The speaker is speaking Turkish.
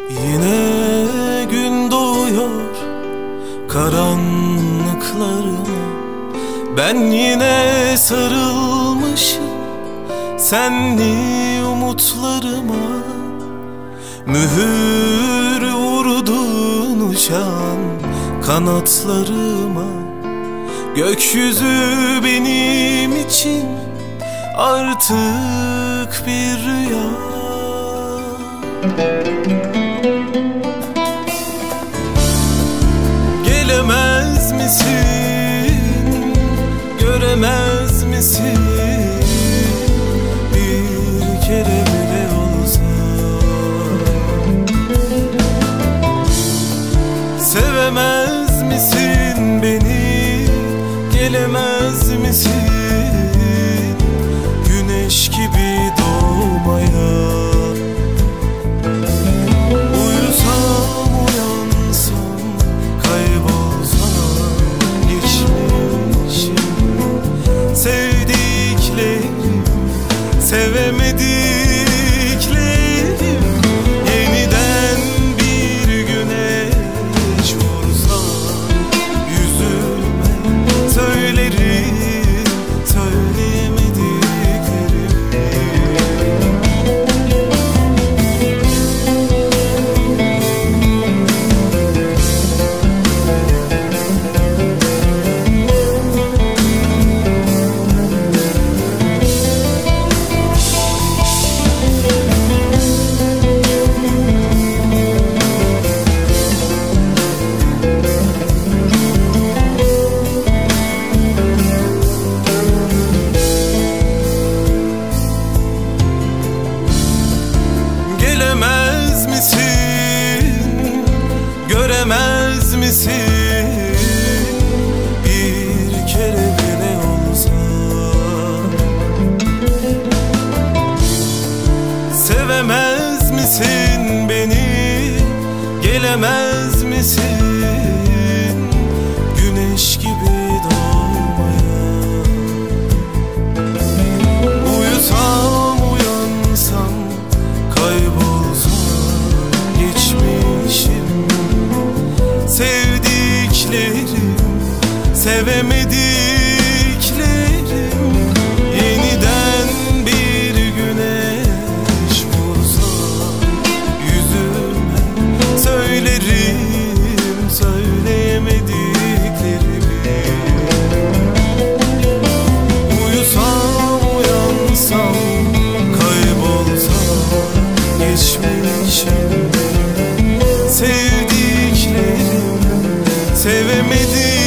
Yine gün doğuyor karanlıklarıma. Ben yine sarılmışım senli umutlarıma. Mühür vurdun uçan kanatlarıma. Gökyüzü benim için artık bir rüya. Gelemez misin, göremez misin? Bir kere bile olsa sevemez misin beni, gelemez misin? Güneş gibi doğmaya. Sevemediklerim yeniden bir güneş vursa yüzüme, söylerim söyleyemediklerim. Gelemez misin, göremez misin? Bir kere bile olsa sevemez misin beni, gelemez misin? Güneş gibi doğmaya. Uyusam uyansam, kaybolsam geçmişim. Sevdiklerim, sevemediklerim yeniden bir güneş vursa yüzüme, söylerim söyleyemediklerimi. Uyusam uyansam, kaybolsam geçmişim. Sevdiklerim, sevemedim.